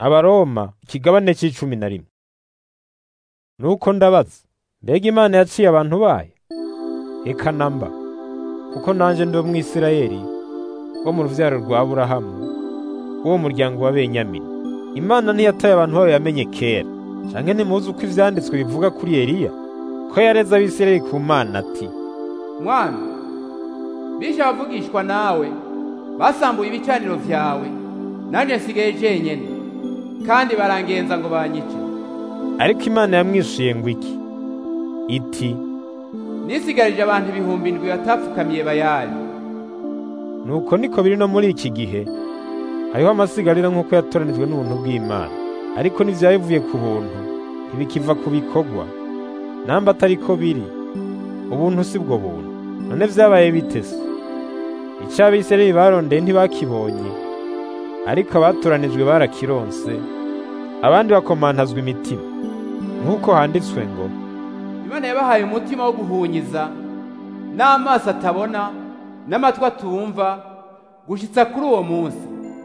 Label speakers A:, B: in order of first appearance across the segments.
A: Abaroma ikigabane c'11. Nuko ndabaza, mbega Imana yaciye abantu bayo? Eka namba, kuko nanje ndi umwisirayeli wo mu ruvyaro rwa Aburahamu, wo mu muryango wa Benyamini. Imana ntiyataye abantu bayo yamenye kera. Canke ntimuzi uko ivyanditswe bivuga kuri Eliya, ko yareze Abisirayeli ku Mana ati,
B: Mwami, bisha bavugishwa nawe, basambuye ibicaniro vyawe, nanje nsigaye jenyene, kandi barangenza ngo banyice.
A: ariko Imana yamwishuye ngo iki? Iti,
B: Nisigarije abantu 7,000 batapfukamiye Bayali.
A: nuko niko biri no muri iki gihe. Hariho amasigarira nk'uko yatoranijwe n'ubuntu bw'Imana, ariko n'ivyabivuye ku buntu ntibikiva ku bikorwa. Namba atariko biri, ubuntu si bwo buntu. None vyabaye bite se? Ico Abisirayeli barondeye ntibakibonye, ariko abatoranijwe barakironse, abandi bakomantazwa imitima. Nk'uko handitswe ngo,
B: Imana yabahaye umutima wo guhunyiza, n'amaso atabona, n'amatwi atumva, gushitsa kuri uwo munsi.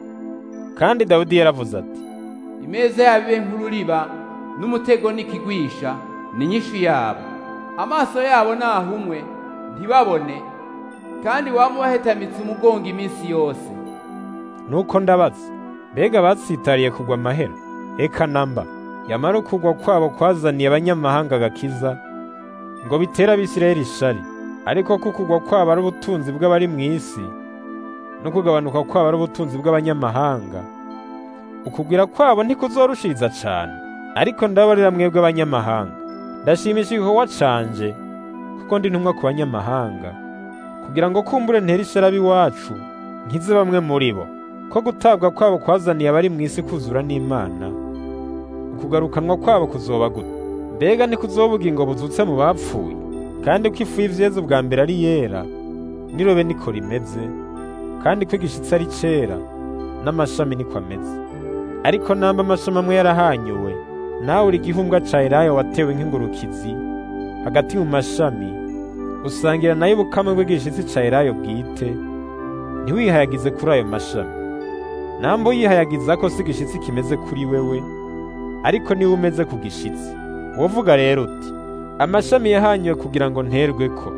A: kandi Dawudi yaravuze ati,
B: Imeza yabo ibe nk'ururiba, n'umutego n'ikigwisha, ni nyishu yabo. Amaso yabo nahumwe, ntibabone, kandi wama bahetamitse umugongo iminsi yose.
A: nuko ndabaza, mbega batsitariye kugwa amahera? Eka namba, yamara ukugwa kwabo kwazaniye abanyamahanga agakiza, ngo bitera Abisirayeli ishari. Ariko ko kugwa kwabo ari ubutunzi bw'abari mw'isi, no kugabanuka kwabo ari ubutunzi bw'abanyamahanga, ukugwira kwabo ntikuzorushiriza cane. Ariko ndabarira mwebwe abanyamahanga, ndashimisha igikorwa canje, kuko ndi ntumwa ku banyamahanga, kugira ngo kumbure ntere ishari ab'iwacu, nkize bamwe muri bo. Ko gutabwa kwabo kwazaniye abari mw'isi kuzura n'Imana, ukugarukanwa kwabo kuzoba gute? Mbega ntikuzoba ubugingo buzutse mu bapfuye? Kandi ko ifu y'ivyeze bwa mbere ari yera, n'irobe niko rimeze, kandi ko igishitsi ari cera, n'amashami niko ameze. Ariko namba amashami amwe yarahanyuwe, nawe uri igihumbwa ca Elayo watewe nk'ingurukizi hagati mu mashami, usangira nayo ubukame bw'igishitsi ca Elayo bwite, ntiwihayagize kuri ayo mashami. Namba uyihayagiza ko si igishitsi kimeze kuri wewe, ariko niwe umeze ku gishitsi. Wovuga rero uti, amashami yahanyuwe kugira ngo nterweko.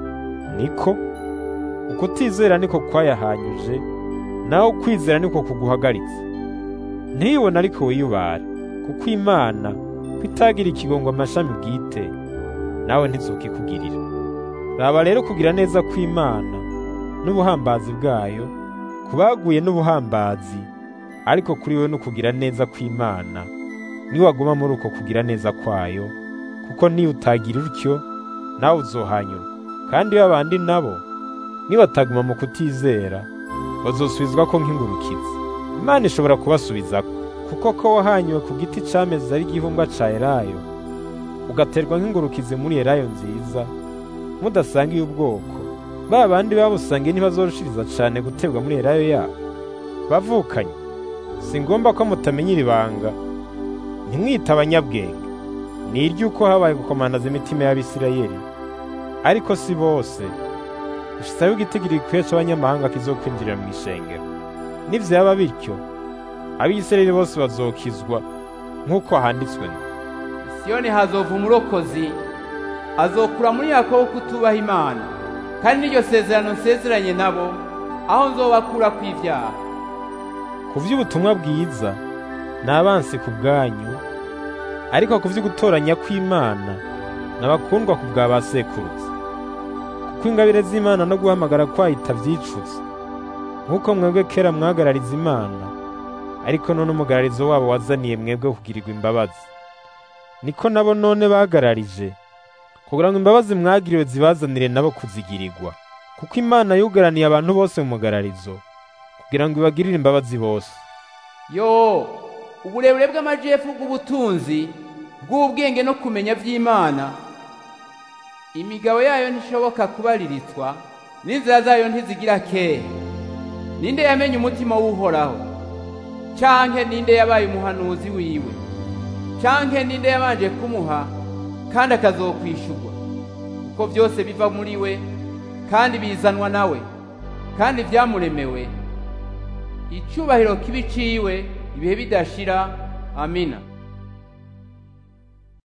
A: Niko ukutizera niko kwayahanyuje, naho kwizera niko kuguhagaritse. Ntiyibona ariko wiyubara, kuko Imana kwitagira ikigongo amashami bwite, nawe ntizokikugirira. Raba rero kugira neza kw'Imana n'ubuhambazi bwayo, kubaguye n'ubuhambazi, ariko kuri wewe no kugira neza kw'Imana niwaguma muri uko kugira neza kwayo, kuko niyo utagira utyo nawe uzohanyura. Kandi babandi nabo nibataguma mu kutizera, bazosubizwa ko nk'ingurukizi. Imana ishobora kubasubizako, kuko ko wahanyuwe ku giti cameze ari igihumbwa ca Elayo, ugaterwa nk'ingurukizi muri Elayo nziza, mudasangiye ubwoko, babandi babusangiye ntibazorushiriza cane guterwa muri Elayo yabo. Bavukanye, si ngomba ko mutamenya iri banga, ntimwite abanyabwenge. Ni iry'uko habaye gukomanaza imitima y'Abisirayeli, ariko si bose. Gushitsaho igitigiri gikwiye c'abanyamahanga kizokwinjirira mw'ishengero. Nivyaba bityo, Abisirayeli bose bazokizwa, nk'uko handitswe ngo,
B: Siyoni hazova umurokozi, azokura muri Yakobo kutubaha Imana, kandi n'iryo sezerano nsezeranye nabo, aho nzobakura kw'ivyaha.
A: ku vy'ubutumwa bwiza n'abansi ku bwanyu, ariko ku vy'ugutoranya kw'Imana n'abakundwa ku bwa basekuruza. Kuko ingabire z'Imana no guhamagara kwayo itavyicutse, nk'uko mwebwe kera mwagarariza Imana, ariko none umugararizo wabo wazaniye mwebwe kugirirwa imbabazi. Niko nabo none bagararije, kugira ngo imbabazi mwagiriwe zibazanire nabo kuzigirirwa. Kuko Imana yugaraniye abantu bose mu mugararizo, kugira ngo ibagirire imbabazi bose.
B: Yo, uburebure bw'amajepfu bw'ubutunzi, bw'ubwenge no kumenya vy'Imana, imigabo yayo ntishoboka kubariritswa, n'inzira zayo ntizigira kehe. Ninde yamenye umutima w'Uhoraho? Canke ninde yabaye umuhanuzi wiwe? Canke ninde yabanje kumuha kandi akazokwishurwa? Kuko vyose biva muri we, kandi bizanwa nawe, kandi vyamuremewe. Icubahiro kibi ciwe ibihe bidashira. Amina.